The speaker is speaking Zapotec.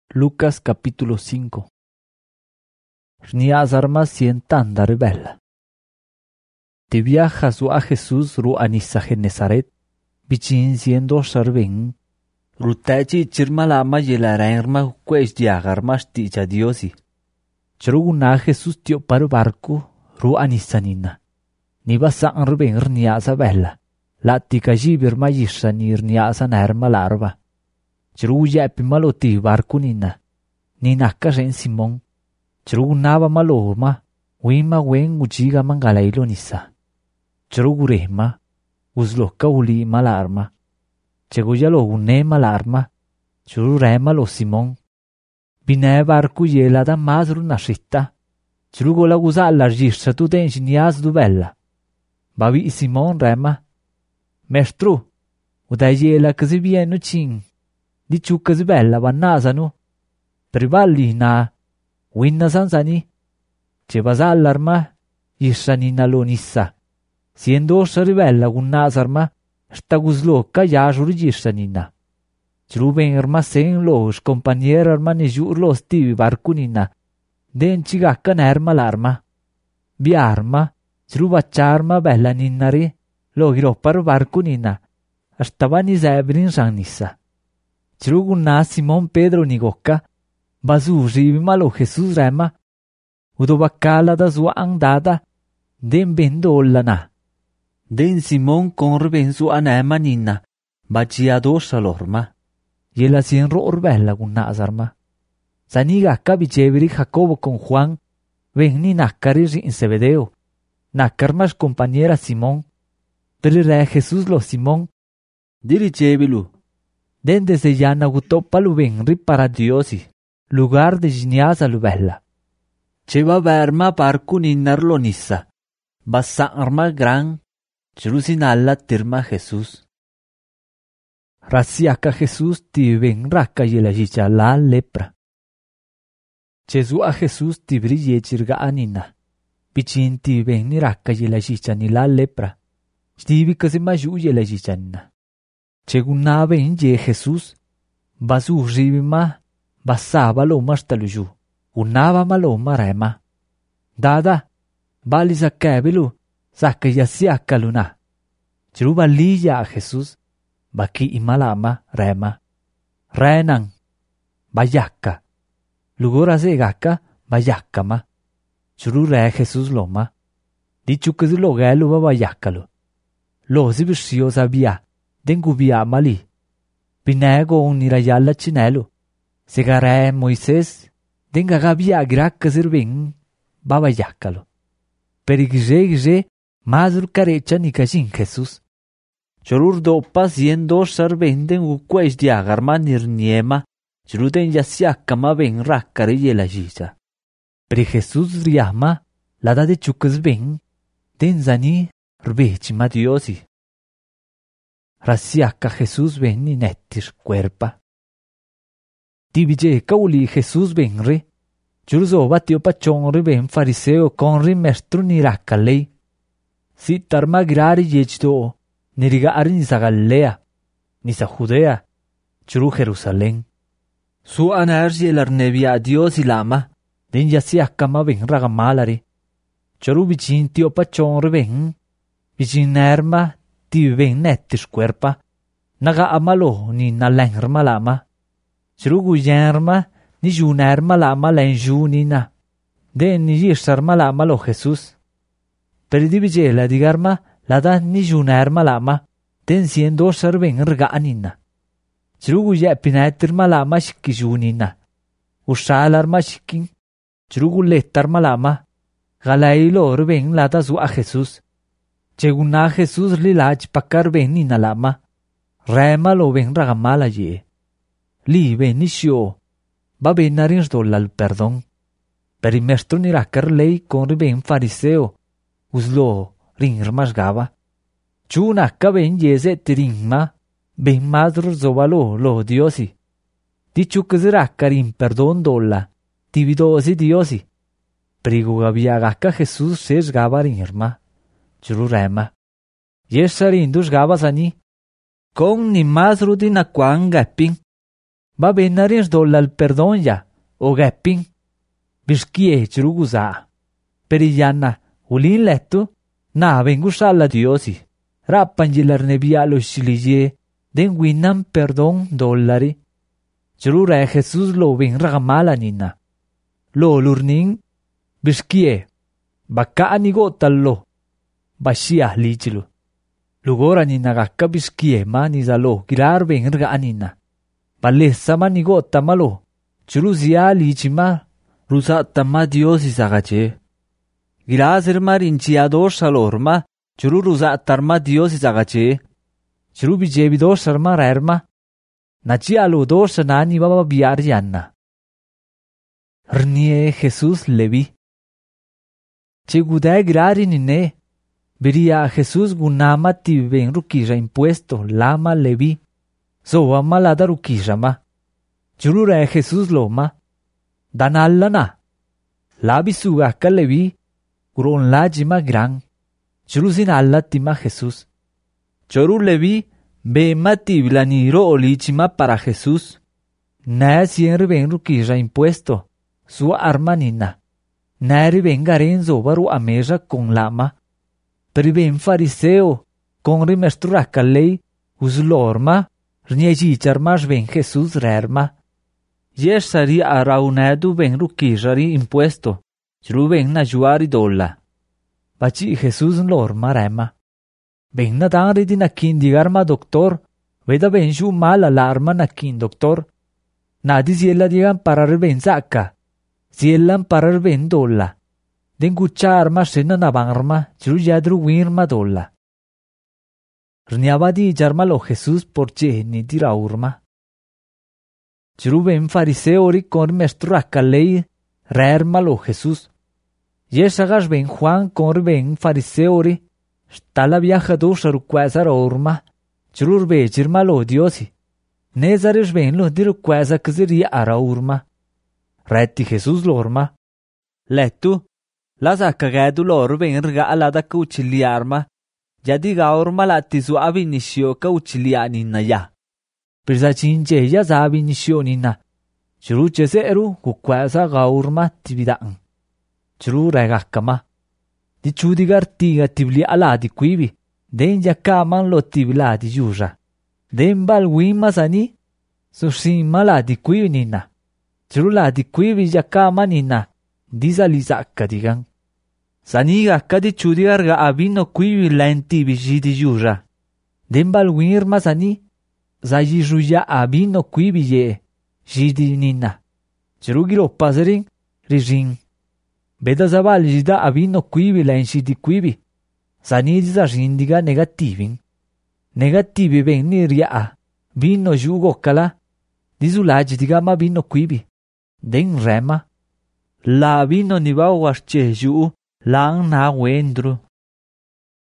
Lucas capítulo 5. Rniazarma sientanda rebella. Te viaja su a Jesús ru anisa Genesaret, bichin siendo sarven. Rutachi chirmalama yelarerma quest diagarma sticha diosi. Cheruguna Jesús tio par barco ru anisanina. Ni basa arben rniaza bella. La tika jibir mayisha ni rniaza nerma larva. Cheruya pimaloti barco nina. Ni naka ren Simón. Cherugunaba maloma. Wima wen ujiga mangalailo nisa. Cherugurema. Uzloka uli malarma. Cheguyalo une malarma. Cherurema lo Simón. Bine barco yelada mazru nashita. Cherugola guza largisha tu tensi niaz du bella. Bavi Simón rema. Mestru. Udayela kazi bienu ching. Di chucas bella vannasanu. Privalli na. Winna sansani. Ce vasallarma. Yishanina lonissa. Siendo ribella gunnasarma. Stagusloka yajur yishanina. Chruben arma sen los compañera arma ne jur los tivi barcunina. Den chigaka nerma l'arma. Biarma. Chruβacharma bella ninnari. Lo giropar barcunina. Astavani zebrin sanissa. Chrugunna Simón Pedro nigoka. Bazu ribimalo Jesús rema. Udobakala da sua andada. Den bendollana. Den Simón conrben su anema ninna. Baciado salorma. Yela sien rorbella gunnasarma. Sanigaka biceveri Jacobo con Juan. Ven ni nakari in Zebedeo. Nakarmas compañera Simón. Pero re Jesús lo Simón. Diricevelu. Dende se llana gutopalu venri para Diosi. Lugar de giniaza lubella. Cheva verma parcu ninnarlo nissa. Bassa arma gran. Cherusinalla tirma Jesús. Rasiaka Jesús ti ven raka yela jicha la lepra. Chezu a Jesús ti brille chirga anina. Bichin ti ven ni raka yela jicha ni la lepra. Stivi kasi maju yela jicha nina. Cheguna ven ye Jesús. Basu ribima. Basaba lo mastaluju. Unava maloma rema. Dada. Bali zakebelu. Zaka yasiaka luna. Chiruba liya a Jesús. Baki imalama rema. Renang. Bayaka. Lugora zegaka. Bayakama. Churu re Jesús loma. Dichukazi lo gelu bayakalo. Lo zibishio sabia. Dengu bia mali. Binego un nirayala chinelo. Segare Moisés. Denga gabia graka zirving. Babayakalo. Perigje mazur carecha nikajin Jesús. Chorur dopa siendo sarvenden uquais diagarma nirniema. Churuden yasiakama ven rakare yela jisa. Pero Jesús riama. Lada de chukas ven. Denzani rvechima diosi. Rasiaka Jesús ven ni netis cuerpa. Tibije kauli Jesús ven re. Churzo batio pachonri ven fariseo conri mestru ni rakalei. Si tarma grari yechdo. Nirigari ni sa Galilea. Ni sa Judea. Churu Jerusalén. Su anarji el arnebia a Dios y lama. Den yasiakama ven ragamalari. Churu bichin tio pachonri ven. Bichin nerma. Ti ven netis cuerpa. Naga amalo ni nalengrma lama. Churu guyenrma. Ni junarma lama len junina. Den ni yisarma lama lo Jesús. Perdi la digarma. La da ni junarma lama. Den siendo serven rganina. Churu guya pinatirma lama shiki junina. Ushalarma shikin. Churu guletarma lama. Galailo rven la da su a Jesús. Cheguna Jesús lilach pakar ven nina lama. Rema lo ven ragamala ye. Li ven nisio. Va benarins dolal perdón. Perimestro ni rakar lei con ven fariseo. Uslo ringmas gaba. Chuna ka ven yeze tiringma. Ben madro zobalo lo diosi. Dichu kazrakar in perdón dolla. Tividosi diosi. Prigo gabia gaka Jesús ses gaba ringma. Chururema. Yesarindus gabasani. Con ni madro di nakwang gaping. ba benarins dolal perdon ya, o gapping. Bishkie churuguza. Periyana, ulin lettu, na vengusala diosi. Rappangilar nebia lo shiliye, den winam perdon dollari. Churura Jesus lo ven ragamala nina. Lo lurning, bishkie, baka anigo tallo. Bashia lichilu. Lugora nina gakka bishkie manizalo, girar ven rga anina. Balle sama nigo tamalo, churu zia lichima, rusa tama diosi sagache. Girazir marinchiador salorma, churu rusa tarma diosi sagache. Churu bijevidor sarma raerma, nachi aludor sanani baba biar yanna. Rnie Jesus levi. Che gudai girari nine, biria Jesus gunama ti ven rukija impuesto, lama levi. Zoa malada rukijama. Churura Jesus loma. Danallana. Labi suga levi. Uron lajima gran. Churuzin alla tima Jesus. Choru levi. Be mati vilaniro olichima para Jesus. Na sienri ven rukija impuesto. Su armanina. Nari ven garenzo baru ameja con lama. Pero ven fariseo. Con rimestura lei. Uslorma. Rnieji charmas ven Jesus rerma. Yes sari araunadu ven rukijari impuesto. Chru ven na juari dolla. Bachi Jesus lorma rema. Ven na dangri di na kindigarma doktor. Veda ven ju mal alarma na kin doktor. Nadi ziella digan parar ven saka. Ziellan parar ven dolla. Den guccia arma sena na bangarma. Chru yadru wirma dolla. Rniaba di jarmalo Jesus porche ni dira urma. Chru ven fariseori con mestru lei rermalo Jesus. Yesagas ven Juan con ven fariseori. Stala viaja dosar quasar urma. Chru be jirmalo diosi. Nezares ven lo diru quasa kziria ara urma. Retti Jesus lorma. Lettu. Lasa cagadu lor ven rga alada cucilli arma. Jadi gaur malati su avinisio ka uchiliani na ya. Pirsa chinche ya za avinisio nina. Churu chese eru kukwasa gaur ma tibidaan. Churu regakama. Di chudigar tiga tibli ala di quibi. Den jakaman lo tibla di yuja. Den bal wima sani. Susin mala di quibi nina. Churu la di quibi jakama nina. Disa lisakka digan. Saniga kadi chudigar ga abino quivi lenti bijidi yura. Dembal wirma sani. Zayi juya abino quivi ye. Jidi nina. Chirugiro pazaring. Rijing. Beda zabal jida abino quivi lenshidi quivi. Sani disa jindiga negativing. Negativi ven niria. Vino jugo kala. Disulaj diga ma vino quivi. Den rema. La vino niba wasche juu. Lang na wendru.